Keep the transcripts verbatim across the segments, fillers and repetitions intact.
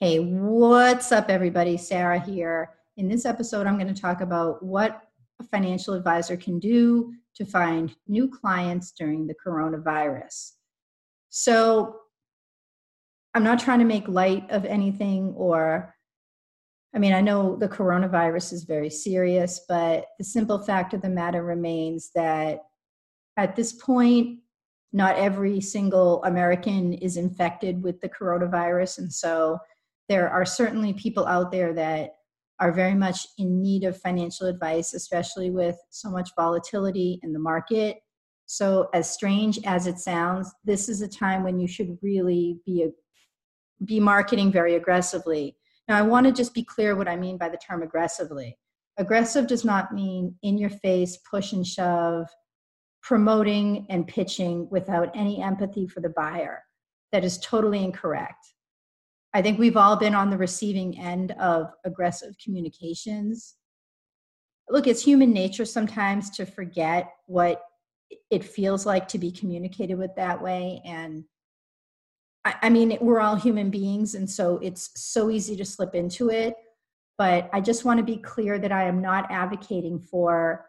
Hey, what's up, everybody? Sarah here. In this episode, I'm going to talk about what a financial advisor can do to find new clients during the coronavirus. So, I'm not trying to make light of anything, or, I mean, I know the coronavirus is very serious, but the simple fact of the matter remains that at this point, not every single American is infected with the coronavirus. And so there are certainly people out there that are very much in need of financial advice, especially with so much volatility in the market. So as strange as it sounds, this is a time when you should really be, a, be marketing very aggressively. Now, I want to just be clear what I mean by the term aggressively. Aggressive does not mean in your face, push and shove, promoting and pitching without any empathy for the buyer. That is totally incorrect. I think we've all been on the receiving end of aggressive communications. Look, it's human nature sometimes to forget what it feels like to be communicated with that way. And I, I mean, we're all human beings, and so it's so easy to slip into it. But I just want to be clear that I am not advocating for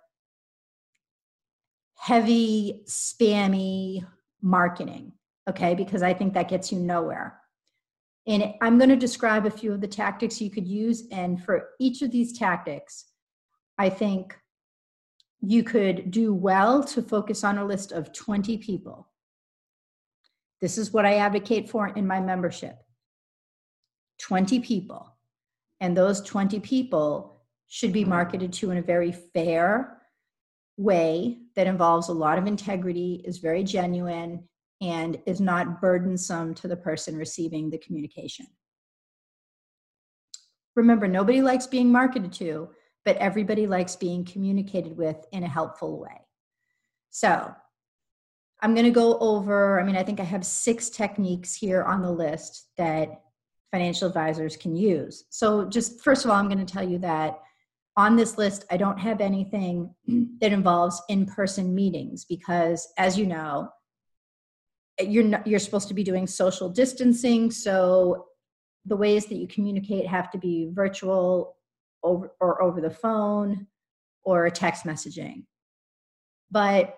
heavy, spammy marketing, okay? Because I think that gets you nowhere. And I'm going to describe a few of the tactics you could use. And for each of these tactics, I think you could do well to focus on a list of twenty people. This is what I advocate for in my membership. twenty people. And those twenty people should be marketed to in a very fair way that involves a lot of integrity, is very genuine, and is not burdensome to the person receiving the communication. Remember, nobody likes being marketed to, but everybody likes being communicated with in a helpful way. So I'm going to go over, I mean, I think I have six techniques here on the list that financial advisors can use. So just first of all, I'm going to tell you that on this list, I don't have anything that involves in-person meetings because, as you know, you're not, you're supposed to be doing social distancing. So the ways that you communicate have to be virtual over, or over the phone or text messaging, but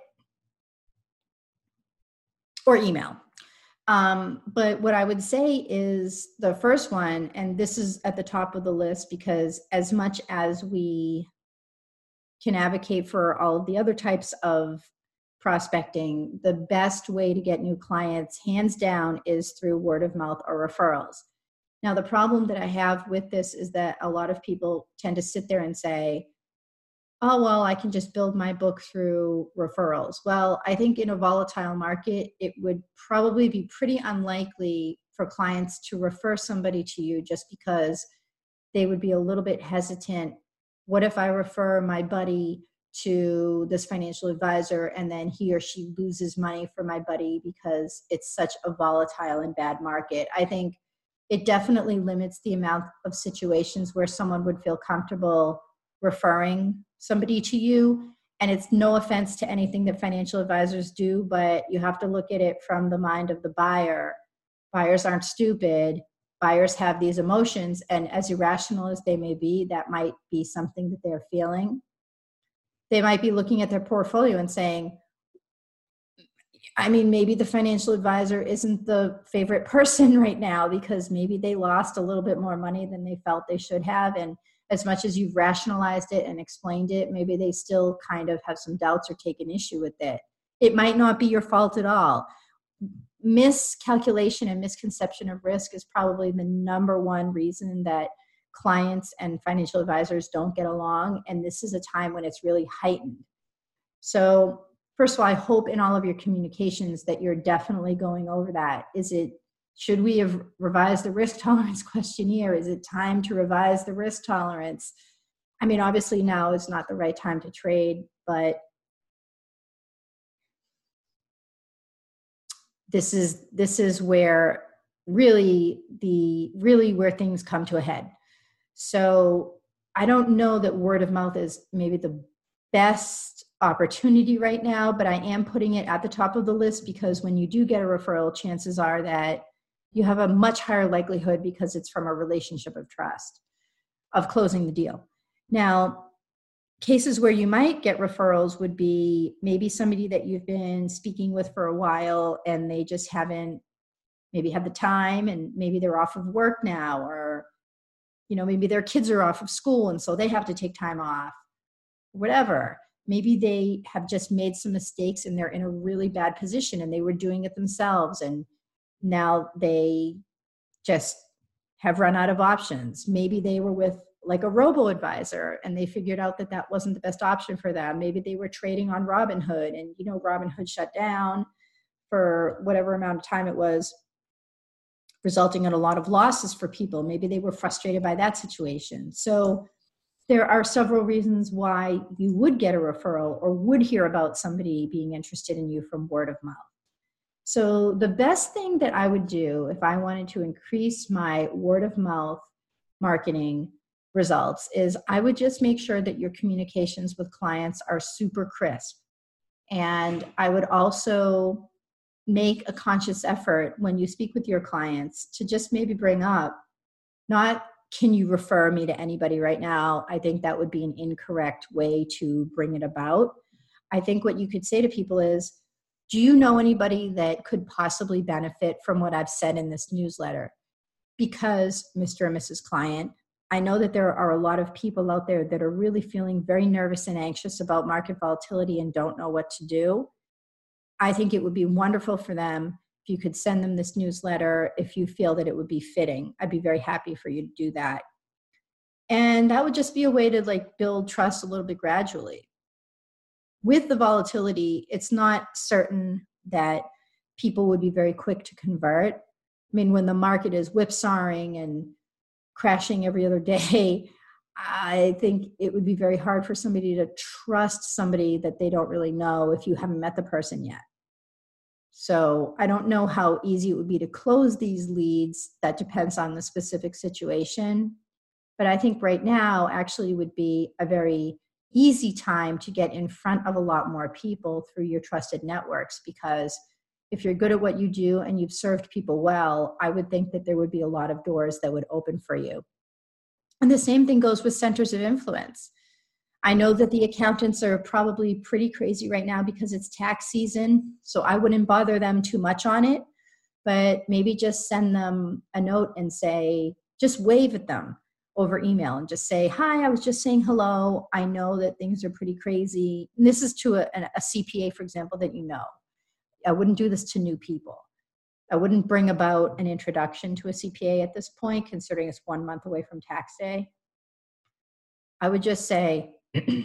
or email. Um, but what I would say is the first one, and this is at the top of the list because as much as we can advocate for all of the other types of prospecting, the best way to get new clients, hands down, is through word of mouth or referrals. Now, the problem that I have with this is that a lot of people tend to sit there and say, oh, well, I can just build my book through referrals. Well, I think in a volatile market, it would probably be pretty unlikely for clients to refer somebody to you just because they would be a little bit hesitant. What if I refer my buddy to this financial advisor and then he or she loses money for my buddy because it's such a volatile and bad market? I think it definitely limits the amount of situations where someone would feel comfortable referring somebody to you. And it's no offense to anything that financial advisors do, but you have to look at it from the mind of the buyer. Buyers aren't stupid. Buyers have these emotions, and as irrational as they may be, that might be something that they're feeling. They might be looking at their portfolio and saying, I mean, maybe the financial advisor isn't the favorite person right now because maybe they lost a little bit more money than they felt they should have. And as much as you've rationalized it and explained it, maybe they still kind of have some doubts or take an issue with it. It might not be your fault at all. Miscalculation and misconception of risk is probably the number one reason that clients and financial advisors don't get along. And this is a time when it's really heightened. So first of all, I hope in all of your communications that you're definitely going over that. Is it, should we have revised the risk tolerance questionnaire? Is it time to revise the risk tolerance? I mean, obviously now is not the right time to trade, but this is, this is where really the, really where things come to a head. So I don't know that word of mouth is maybe the best opportunity right now, but I am putting it at the top of the list because when you do get a referral, chances are that you have a much higher likelihood because it's from a relationship of trust of closing the deal. Now, cases where you might get referrals would be maybe somebody that you've been speaking with for a while and they just haven't maybe had the time, and maybe they're off of work now, or, you know, maybe their kids are off of school and so they have to take time off, whatever. Maybe they have just made some mistakes and they're in a really bad position and they were doing it themselves and now they just have run out of options. Maybe they were with like a robo-advisor and they figured out that that wasn't the best option for them. Maybe they were trading on Robinhood and, you know, Robinhood shut down for whatever amount of time it was, resulting in a lot of losses for people. Maybe they were frustrated by that situation. So there are several reasons why you would get a referral or would hear about somebody being interested in you from word of mouth. So the best thing that I would do if I wanted to increase my word of mouth marketing results is I would just make sure that your communications with clients are super crisp. And I would also make a conscious effort when you speak with your clients to just maybe bring up, not, can you refer me to anybody right now? I think that would be an incorrect way to bring it about. I think what you could say to people is, do you know anybody that could possibly benefit from what I've said in this newsletter? Because, Mister and Missus Client, I know that there are a lot of people out there that are really feeling very nervous and anxious about market volatility and don't know what to do. I think it would be wonderful for them if you could send them this newsletter if you feel that it would be fitting. I'd be very happy for you to do that. And that would just be a way to like build trust a little bit gradually. With the volatility, it's not certain that people would be very quick to convert. I mean, when the market is whipsawing and crashing every other day, I think it would be very hard for somebody to trust somebody that they don't really know if you haven't met the person yet. So I don't know how easy it would be to close these leads. That depends on the specific situation. But I think right now actually would be a very easy time to get in front of a lot more people through your trusted networks, because if you're good at what you do and you've served people well, I would think that there would be a lot of doors that would open for you. And the same thing goes with centers of influence. I know that the accountants are probably pretty crazy right now because it's tax season, so I wouldn't bother them too much on it, but maybe just send them a note and say, just wave at them over email and just say, hi, I was just saying hello. I know that things are pretty crazy. And this is to a, a C P A, for example, that you know. I wouldn't do this to new people. I wouldn't bring about an introduction to a C P A at this point, considering it's one month away from tax day. I would just say,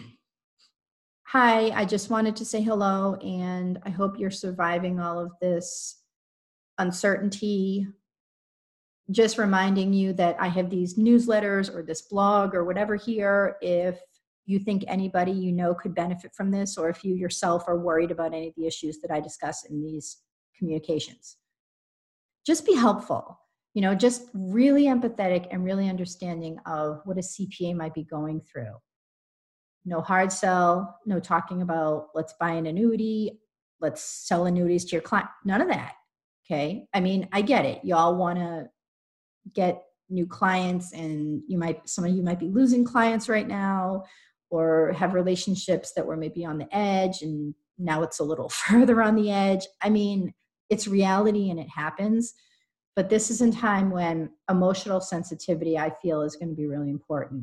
hi, I just wanted to say hello, and I hope you're surviving all of this uncertainty. Just reminding you that I have these newsletters or this blog or whatever here. If you think anybody you know could benefit from this, or if you yourself are worried about any of the issues that I discuss in these communications. Just be helpful, you know, just really empathetic and really understanding of what a C P A might be going through. No hard sell, no talking about let's buy an annuity, let's sell annuities to your client, none of that, okay? I mean, I get it. Y'all want to get new clients, and you might, some of you might be losing clients right now, or have relationships that were maybe on the edge and now it's a little further on the edge. I mean, it's reality and it happens, but this is a time when emotional sensitivity, I feel, is going to be really important.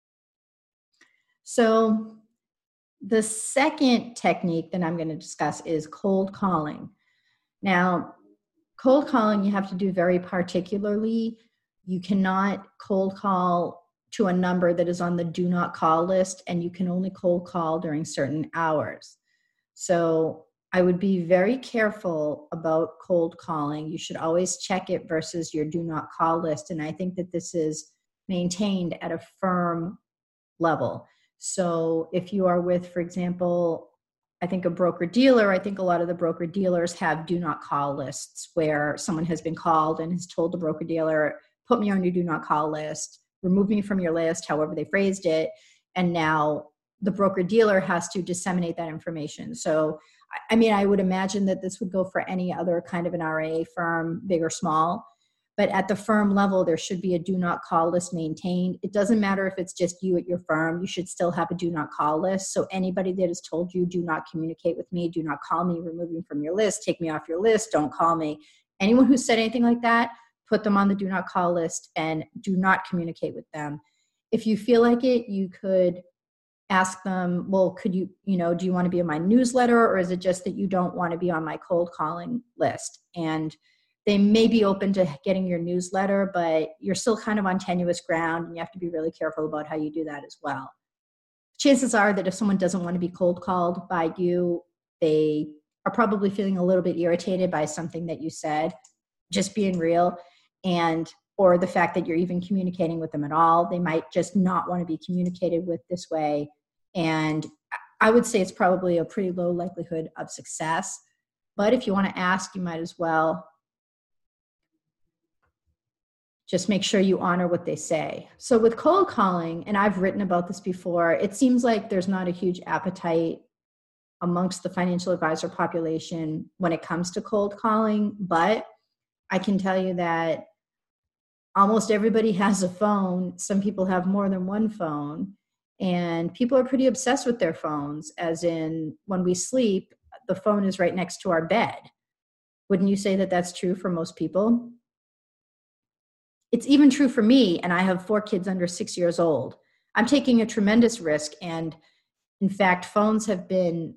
So the second technique that I'm going to discuss is cold calling. Now, cold calling you have to do very particularly. You cannot cold call to a number that is on the do not call list, and you can only cold call during certain hours. So I would be very careful about cold calling. You should always check it versus your do not call list. And I think that this is maintained at a firm level. So if you are with, for example, I think a broker dealer, I think a lot of the broker dealers have do not call lists where someone has been called and has told the broker dealer, put me on your do not call list, remove me from your list, however they phrased it. And now the broker dealer has to disseminate that information. So, I mean, I would imagine that this would go for any other kind of an R I A firm, big or small. But at the firm level, there should be a do not call list maintained. It doesn't matter if it's just you at your firm, you should still have a do not call list. So anybody that has told you, do not communicate with me, do not call me, remove me from your list, take me off your list, don't call me. Anyone who said anything like that, put them on the do not call list and do not communicate with them. If you feel like it, you could ask them, well, could you, you know, do you want to be on my newsletter, or is it just that you don't want to be on my cold calling list? And they may be open to getting your newsletter, but you're still kind of on tenuous ground, and you have to be really careful about how you do that as well. Chances are that if someone doesn't want to be cold called by you, they are probably feeling a little bit irritated by something that you said, just being real, and or the fact that you're even communicating with them at all. They might just not want to be communicated with this way. And I would say it's probably a pretty low likelihood of success. But if you want to ask, you might as well just make sure you honor what they say. So with cold calling, and I've written about this before, it seems like there's not a huge appetite amongst the financial advisor population when it comes to cold calling. But I can tell you that almost everybody has a phone. Some people have more than one phone, and people are pretty obsessed with their phones, as in when we sleep, the phone is right next to our bed. Wouldn't you say that that's true for most people? It's even true for me, and I have four kids under six years old. I'm taking a tremendous risk, and in fact, phones have been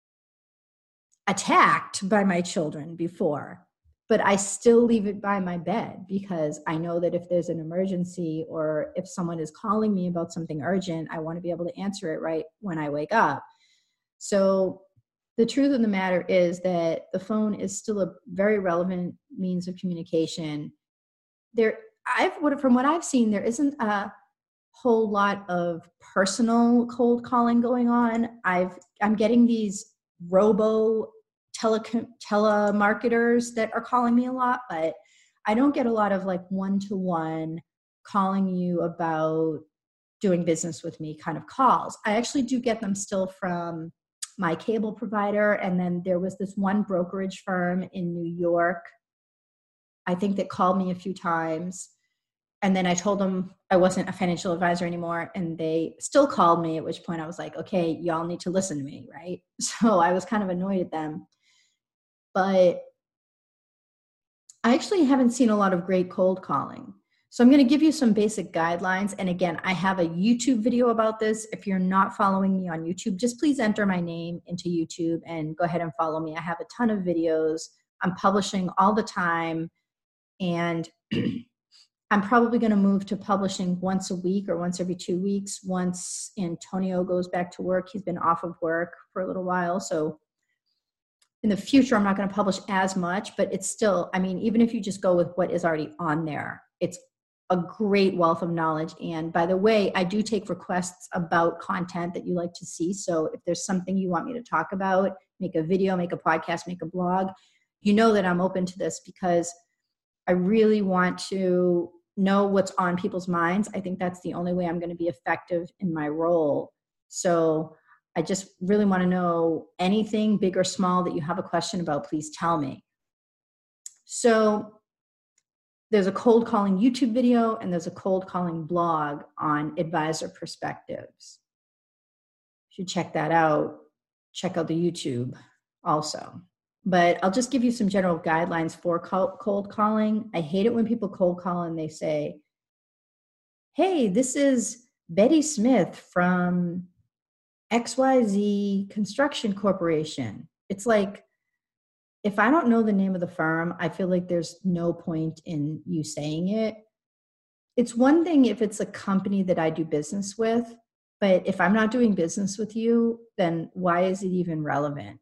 attacked by my children before, but I still leave it by my bed because I know that if there's an emergency or if someone is calling me about something urgent, I want to be able to answer it right when I wake up. So the truth of the matter is that the phone is still a very relevant means of communication. There, I've from what I've seen, there isn't a whole lot of personal cold calling going on. I've I'm getting these robo tele telemarketers that are calling me a lot, but I don't get a lot of like one-to-one calling you about doing business with me kind of calls. I actually do get them still from my cable provider, and then there was this one brokerage firm in New York, I think, that called me a few times. And then I told them I wasn't a financial advisor anymore, and they still called me, at which point I was like, okay, y'all need to listen to me, right? So I was kind of annoyed at them. But I actually haven't seen a lot of great cold calling. So I'm going to give you some basic guidelines. And again, I have a YouTube video about this. If you're not following me on YouTube, just please enter my name into YouTube and go ahead and follow me. I have a ton of videos. I'm publishing all the time. And I'm probably going to move to publishing once a week or once every two weeks. Once Antonio goes back to work, he's been off of work for a little while. So in the future, I'm not going to publish as much, but it's still, I mean, even if you just go with what is already on there, it's a great wealth of knowledge. And by the way, I do take requests about content that you like to see. So if there's something you want me to talk about, make a video, make a podcast, make a blog, you know that I'm open to this because I really want to know what's on people's minds. I think that's the only way I'm going to be effective in my role. So I just really want to know anything big or small that you have a question about, please tell me. So there's a cold calling YouTube video and there's a cold calling blog on Advisor Perspectives. You should check that out. Check out the YouTube also. But I'll just give you some general guidelines for cold calling. I hate it when people cold call and they say, hey, this is Betty Smith from X Y Z Construction Corporation. It's like, if I don't know the name of the firm, I feel like there's no point in you saying it. It's one thing if it's a company that I do business with, but if I'm not doing business with you, then why is it even relevant?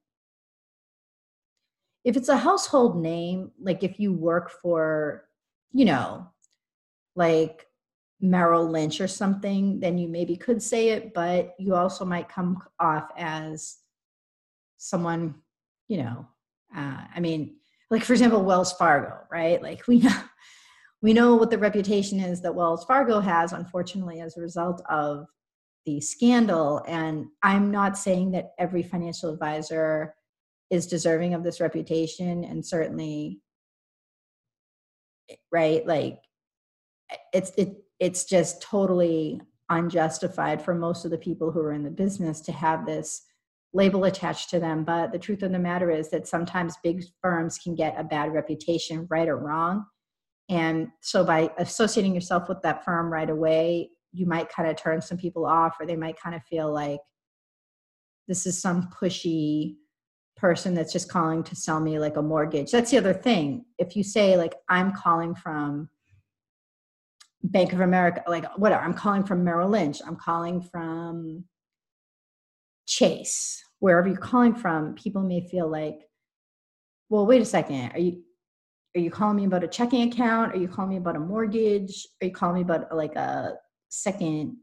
If it's a household name, like if you work for, you know, like Merrill Lynch or something, then you maybe could say it, but you also might come off as someone, you know, uh, I mean, like for example, Wells Fargo, right? Like we know, we know what the reputation is that Wells Fargo has, unfortunately, as a result of the scandal. And I'm not saying that every financial advisor is deserving of this reputation, and certainly right? Like it's, it, it's just totally unjustified for most of the people who are in the business to have this label attached to them. But the truth of the matter is that sometimes big firms can get a bad reputation, right or wrong. And so by associating yourself with that firm right away, you might kind of turn some people off, or they might kind of feel like this is some pushy person that's just calling to sell me like a mortgage. That's the other thing. If you say like, I'm calling from Bank of America, like whatever, I'm calling from Merrill Lynch, I'm calling from Chase, wherever you're calling from, people may feel like, well, wait a second, are you are you calling me about a checking account? Are you calling me about a mortgage? Are you calling me about like a second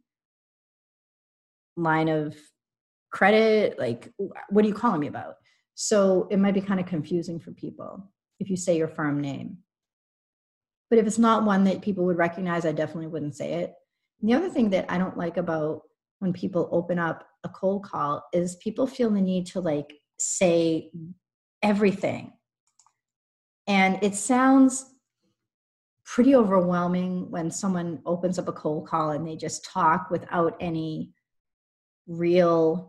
line of credit? Like, what are you calling me about? So it might be kind of confusing for people if you say your firm name. But if it's not one that people would recognize, I definitely wouldn't say it. And the other thing that I don't like about when people open up a cold call is people feel the need to like say everything. And it sounds pretty overwhelming when someone opens up a cold call and they just talk without any real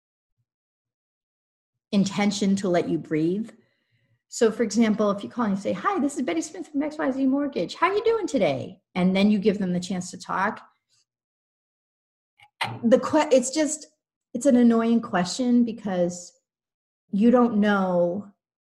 intention to let you breathe. So for example, if you call and you say, hi, this is Betty Smith from X Y Z Mortgage. How are you doing today? And then you give them the chance to talk. The que- it's just, it's an annoying question because you don't know.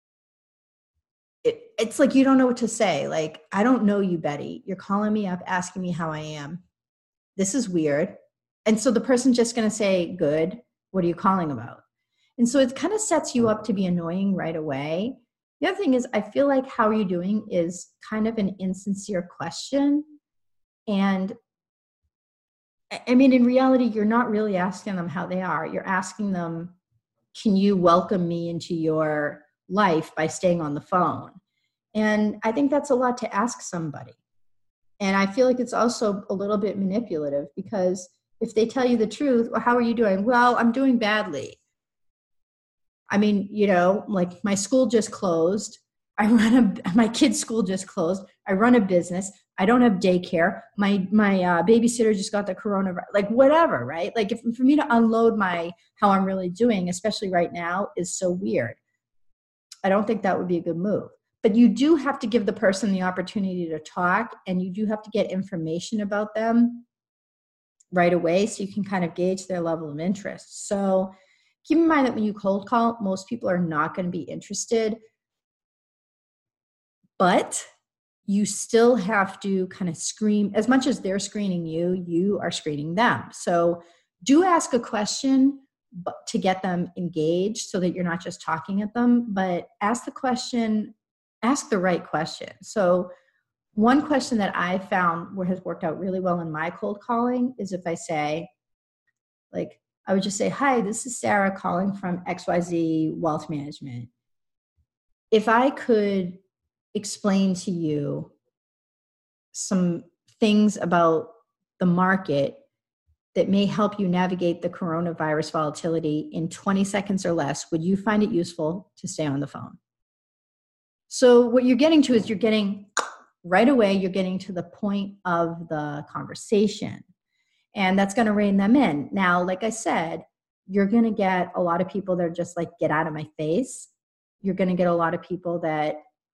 It, it's like, you don't know what to say. Like, I don't know you, Betty. You're calling me up, asking me how I am. This is weird. And so the person's just going to say, good. What are you calling about? And so it kind of sets you up to be annoying right away. The other thing is, I feel like how are you doing is kind of an insincere question. And I mean, in reality, you're not really asking them how they are. You're asking them, can you welcome me into your life by staying on the phone? And I think that's a lot to ask somebody. And I feel like it's also a little bit manipulative, because if they tell you the truth, well, how are you doing? Well, I'm doing badly. I mean, you know, like my school just closed. I run a, my kid's school just closed. I run a business. I don't have daycare. My, my uh, babysitter just got the coronavirus, like whatever, right? Like if, for me to unload my, how I'm really doing, especially right now, is so weird. I don't think that would be a good move. But you do have to give the person the opportunity to talk, and you do have to get information about them right away so you can kind of gauge their level of interest. So keep in mind that when you cold call, most people are not going to be interested, but you still have to kind of screen, as much as they're screening you, you are screening them. So do ask a question to get them engaged so that you're not just talking at them, but ask the question, ask the right question. So one question that I found where has worked out really well in my cold calling is if I say, like, I would just say, hi, this is Sarah calling from X Y Z Wealth Management. If I could explain to you some things about the market that may help you navigate the coronavirus volatility in twenty seconds or less, would you find it useful to stay on the phone? So what you're getting to is you're getting right away, you're getting to the point of the conversation. And that's going to rein them in. Now, like I said, you're going to get a lot of people that are just like, get out of my face. You're going to get a lot of people that,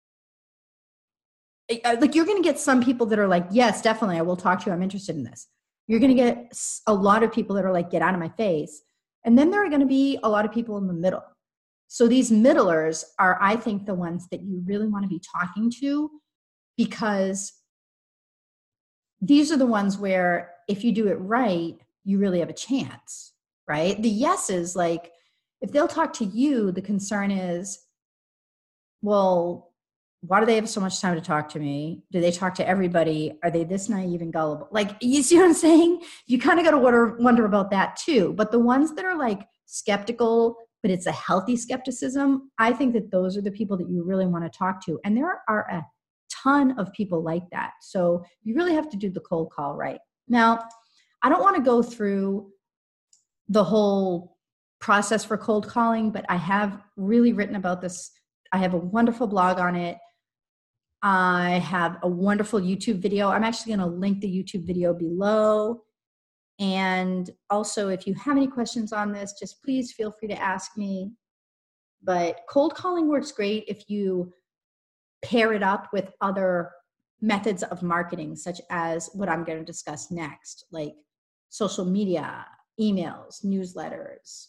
like, you're going to get some people that are like, yes, definitely, I will talk to you. I'm interested in this. You're going to get a lot of people that are like, get out of my face. And then there are going to be a lot of people in the middle. So these middlers are, I think, the ones that you really want to be talking to, because these are the ones where if you do it right, you really have a chance, right? The yeses, like if they'll talk to you, the concern is, well, why do they have so much time to talk to me? Do they talk to everybody? Are they this naive and gullible? Like, you see what I'm saying? You kind of got to wonder, wonder about that too. But the ones that are like skeptical, but it's a healthy skepticism, I think that those are the people that you really want to talk to. And there are a ton of people like that. So you really have to do the cold call right. Now, I don't want to go through the whole process for cold calling, but I have really written about this. I have a wonderful blog on it. I have a wonderful YouTube video. I'm actually going to link the YouTube video below. And also, if you have any questions on this, just please feel free to ask me. But cold calling works great if you pair it up with other methods of marketing, such as what I'm going to discuss next, like social media, emails, newsletters,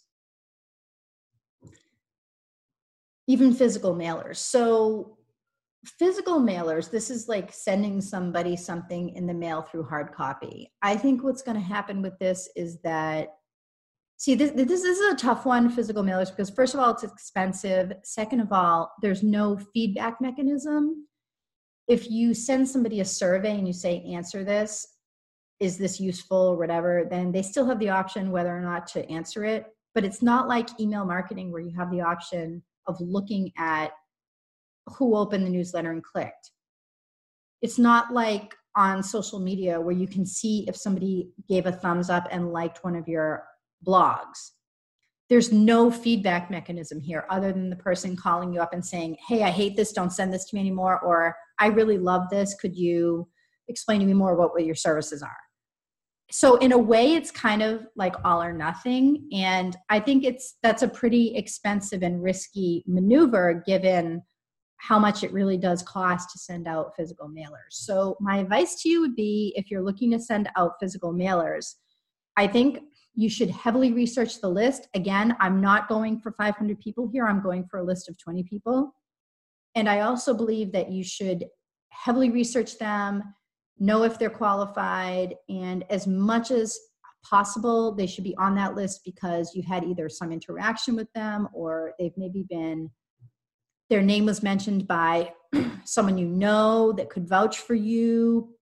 even physical mailers. So physical mailers, this is like sending somebody something in the mail through hard copy. I think what's going to happen with this is that, see, this, this, this is a tough one, physical mailers, because first of all, it's expensive. Second of all, there's no feedback mechanism. If you send somebody a survey and you say, answer this, is this useful or whatever, then they still have the option whether or not to answer it. But it's not like email marketing where you have the option of looking at who opened the newsletter and clicked. It's not like on social media where you can see if somebody gave a thumbs up and liked one of your blogs. There's no feedback mechanism here other than the person calling you up and saying, hey, I hate this, don't send this to me anymore, or I really love this, could you explain to me more about what your services are? So in a way, it's kind of like all or nothing. And I think it's that's a pretty expensive and risky maneuver given how much it really does cost to send out physical mailers. So my advice to you would be, if you're looking to send out physical mailers, I think you should heavily research the list. Again, I'm not going for five hundred people here. I'm going for a list of twenty people. And I also believe that you should heavily research them, know if they're qualified, and as much as possible, they should be on that list because you had either some interaction with them or they've maybe been, their name was mentioned by someone you know that could vouch for you.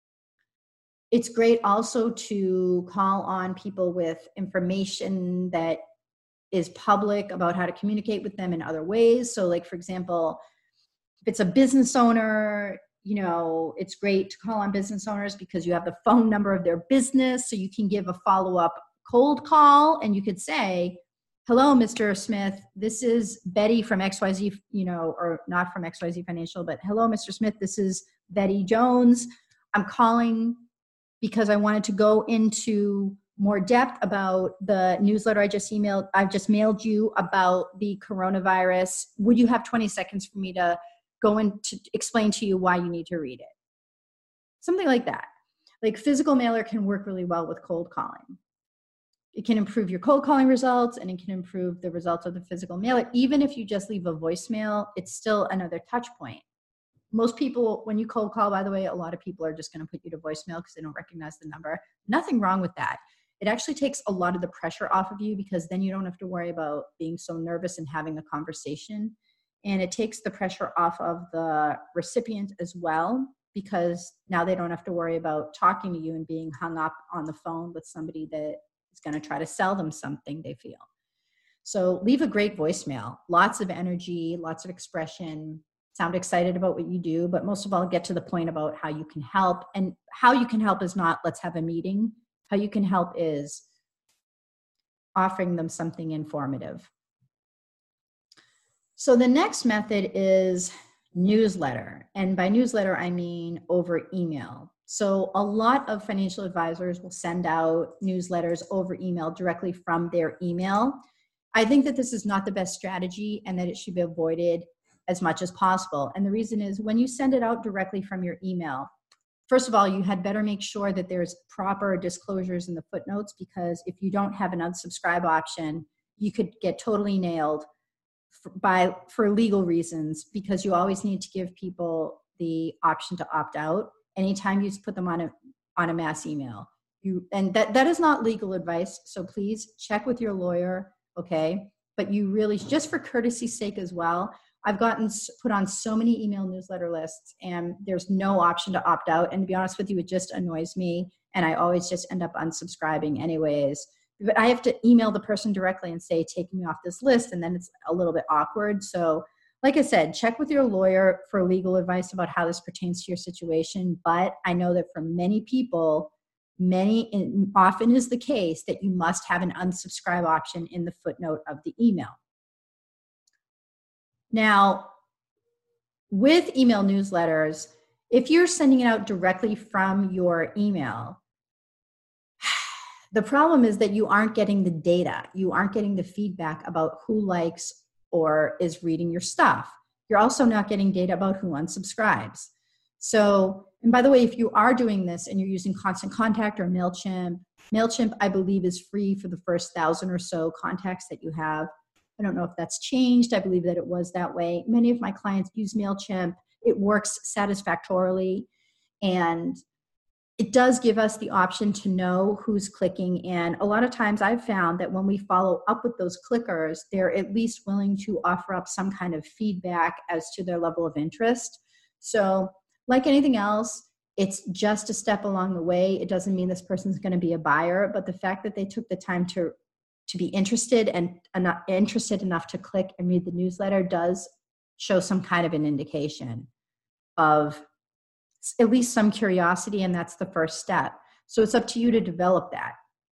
It's great also to call on people with information that is public about how to communicate with them in other ways. So like, for example, if it's a business owner, you know, it's great to call on business owners because you have the phone number of their business. So you can give a follow-up cold call and you could say, hello, Mister Smith, this is Betty from X Y Z, you know, or not from X Y Z Financial, but hello, Mister Smith, this is Betty Jones. I'm calling because I wanted to go into more depth about the newsletter I just emailed. I've just mailed you about the coronavirus. Would you have twenty seconds for me to go in to explain to you why you need to read it? Something like that. Like physical mailer can work really well with cold calling. It can improve your cold calling results and it can improve the results of the physical mailer. Even if you just leave a voicemail, it's still another touch point. Most people, when you cold call, by the way, a lot of people are just going to put you to voicemail because they don't recognize the number. Nothing wrong with that. It actually takes a lot of the pressure off of you because then you don't have to worry about being so nervous and having a conversation. And it takes the pressure off of the recipient as well because now they don't have to worry about talking to you and being hung up on the phone with somebody that is going to try to sell them something they feel. So leave a great voicemail, lots of energy, lots of expression, sound excited about what you do, but most of all, get to the point about how you can help. And how you can help is not, let's have a meeting. How you can help is offering them something informative. So the next method is newsletter. And by newsletter, I mean over email. So a lot of financial advisors will send out newsletters over email directly from their email. I think that this is not the best strategy and that it should be avoided as much as possible. And the reason is when you send it out directly from your email, first of all, you had better make sure that there's proper disclosures in the footnotes because if you don't have an unsubscribe option, you could get totally nailed for, by, for legal reasons because you always need to give people the option to opt out anytime you put them on a, on a mass email. You, and that, that is not legal advice, so please check with your lawyer, okay? But you really, just for courtesy's sake as well, I've gotten put on so many email newsletter lists and there's no option to opt out. And to be honest with you, it just annoys me. And I always just end up unsubscribing anyways. But I have to email the person directly and say, take me off this list. And then it's a little bit awkward. So like I said, check with your lawyer for legal advice about how this pertains to your situation. But I know that for many people, many, often is the case that you must have an unsubscribe option in the footnote of the email. Now, with email newsletters, if you're sending it out directly from your email, the problem is that you aren't getting the data. You aren't getting the feedback about who likes or is reading your stuff. You're also not getting data about who unsubscribes. So, and by the way, if you are doing this and you're using Constant Contact or MailChimp, MailChimp, I believe, is free for the first thousand or so contacts that you have. I don't know if that's changed. I believe that it was that way. Many of my clients use MailChimp. It works satisfactorily, and it does give us the option to know who's clicking. And a lot of times I've found that when we follow up with those clickers, they're at least willing to offer up some kind of feedback as to their level of interest. So like anything else, it's just a step along the way. It doesn't mean this person's going to be a buyer, but the fact that they took the time to, to be interested and enough, interested enough to click and read the newsletter does show some kind of an indication of at least some curiosity, and that's the first step. So it's up to you to develop that.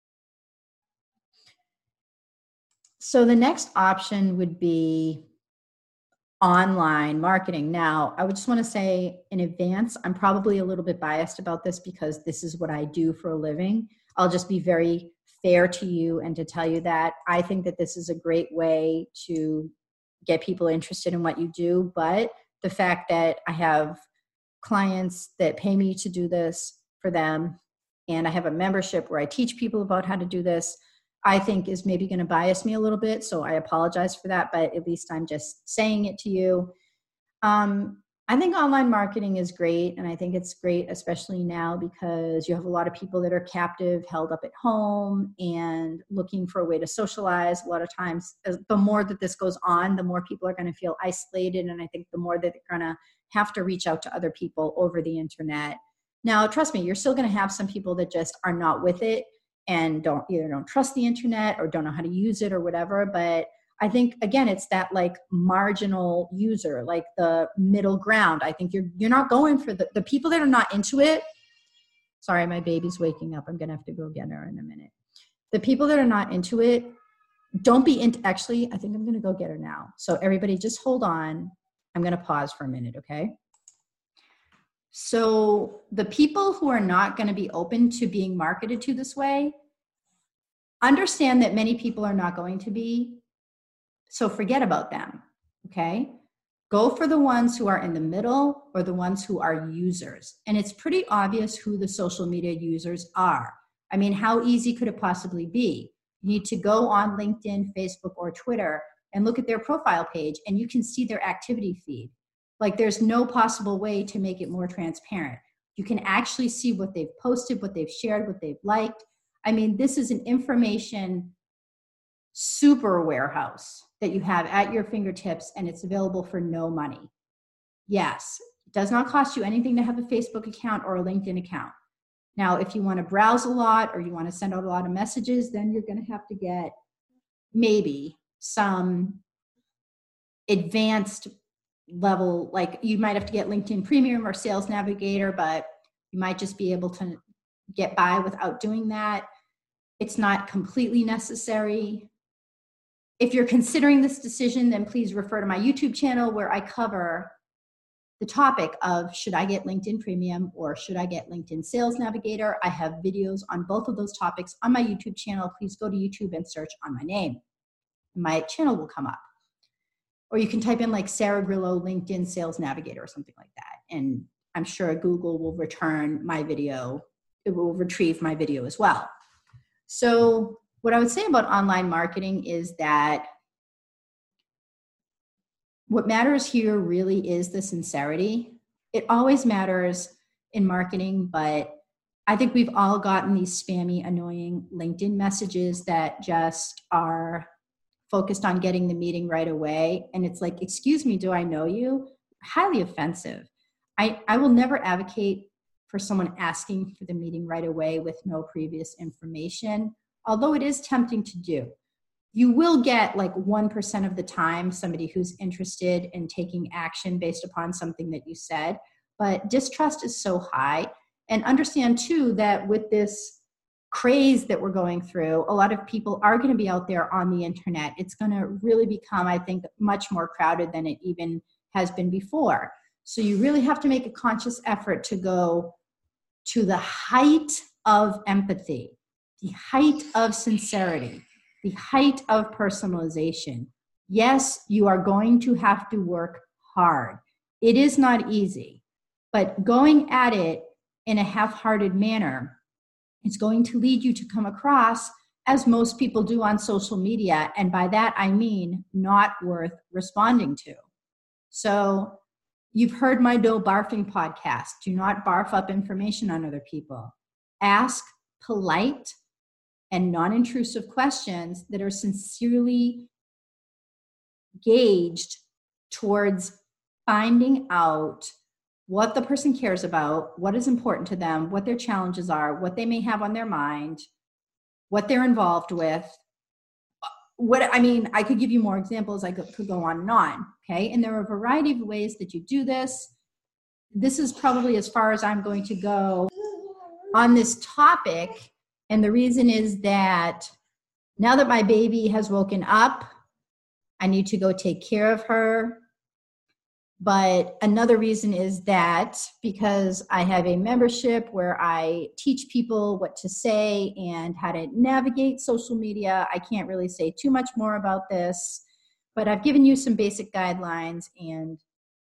So the next option would be online marketing. Now, I would just want to say in advance, I'm probably a little bit biased about this because this is what I do for a living. I'll just be very fair to you and to tell you that I think that this is a great way to get people interested in what you do. But the fact that I have clients that pay me to do this for them, and I have a membership where I teach people about how to do this, I think is maybe going to bias me a little bit. So I apologize for that, but at least I'm just saying it to you. Um, I think online marketing is great. And I think it's great, especially now, because you have a lot of people that are captive, held up at home and looking for a way to socialize. A lot of times, as, the more that this goes on, the more people are going to feel isolated. And I think the more that they're going to have to reach out to other people over the internet. Now, trust me, you're still going to have some people that just are not with it and don't either don't trust the internet or don't know how to use it or whatever. But I think, again, it's that like marginal user, like the middle ground. I think you're you're not going for the, the people that are not into it. Sorry, my baby's waking up. I'm going to have to go get her in a minute. The people that are not into it, don't be into, actually, I think I'm going to go get her now. So everybody just hold on. I'm going to pause for a minute, okay? So the people who are not going to be open to being marketed to this way, understand that many people are not going to be. So forget about them, okay? Go for the ones who are in the middle or the ones who are users. And it's pretty obvious who the social media users are. I mean, how easy could it possibly be? You need to go on LinkedIn, Facebook, or Twitter and look at their profile page, and you can see their activity feed. Like, there's no possible way to make it more transparent. You can actually see what they've posted, what they've shared, what they've liked. I mean, this is an information super warehouse that you have at your fingertips, and it's available for no money. Yes, it does not cost you anything to have a Facebook account or a LinkedIn account. Now, if you want to browse a lot or you want to send out a lot of messages, then you're going to have to get maybe some advanced level, like you might have to get LinkedIn Premium or Sales Navigator, but you might just be able to get by without doing that. It's not completely necessary. If you're considering this decision, then please refer to my YouTube channel where I cover the topic of should I get LinkedIn Premium or should I get LinkedIn Sales Navigator. I have videos on both of those topics on my YouTube channel. Please go to YouTube and search on my name. My channel will come up. Or you can type in like Sarah Grillo LinkedIn Sales Navigator or something like that. And I'm sure Google will return my video. It will retrieve my video as well. So what I would say about online marketing is that what matters here really is the sincerity. It always matters in marketing, but I think we've all gotten these spammy, annoying LinkedIn messages that just are focused on getting the meeting right away. And it's like, excuse me, do I know you? Highly offensive. I, I will never advocate for someone asking for the meeting right away with no previous information, although it is tempting to do. You will get like one percent of the time somebody who's interested in taking action based upon something that you said, but distrust is so high. And understand too that with this craze that we're going through, a lot of people are going to be out there on the internet. It's going to really become, I think, much more crowded than it even has been before. So you really have to make a conscious effort to go to the height of empathy, the height of sincerity, the height of personalization. Yes, you are going to have to work hard. It is not easy, but going at it in a half-hearted manner is going to lead you to come across as most people do on social media. And by that, I mean not worth responding to. So you've heard my No Barfing podcast. Do not barf up information on other people. Ask polite and non-intrusive questions that are sincerely gauged towards finding out what the person cares about, what is important to them, what their challenges are, what they may have on their mind, what they're involved with. What I mean, I could give you more examples. I could, could go on and on, okay? And there are a variety of ways that you do this. This is probably as far as I'm going to go on this topic. And the reason is that now that my baby has woken up, I need to go take care of her. But another reason is that because I have a membership where I teach people what to say and how to navigate social media, I can't really say too much more about this, but I've given you some basic guidelines. And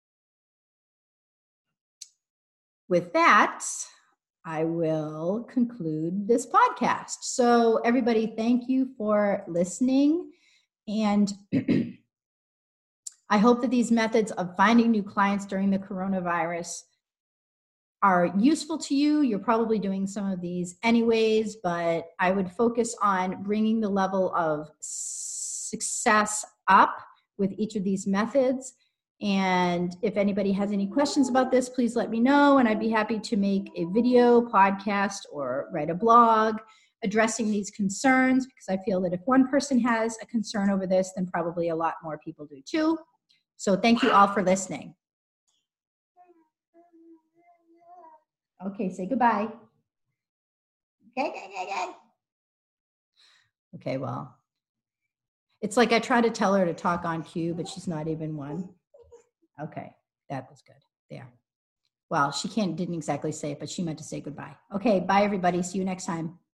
with that, I will conclude this podcast. So everybody, thank you for listening. And I hope that these methods of finding new clients during the coronavirus are useful to you. You're probably doing some of these anyways, but I would focus on bringing the level of success up with each of these methods. And if anybody has any questions about this, please let me know, and I'd be happy to make a video, podcast, or write a blog addressing these concerns, because I feel that if one person has a concern over this, then probably a lot more people do too. So thank you all for listening. Okay, say goodbye. Okay, okay, okay. Okay, well, it's like I try to tell her to talk on cue, but she's not even one. Okay, that was good. There. Well, she can't, didn't exactly say it, but she meant to say goodbye. Okay, bye everybody. See you next time.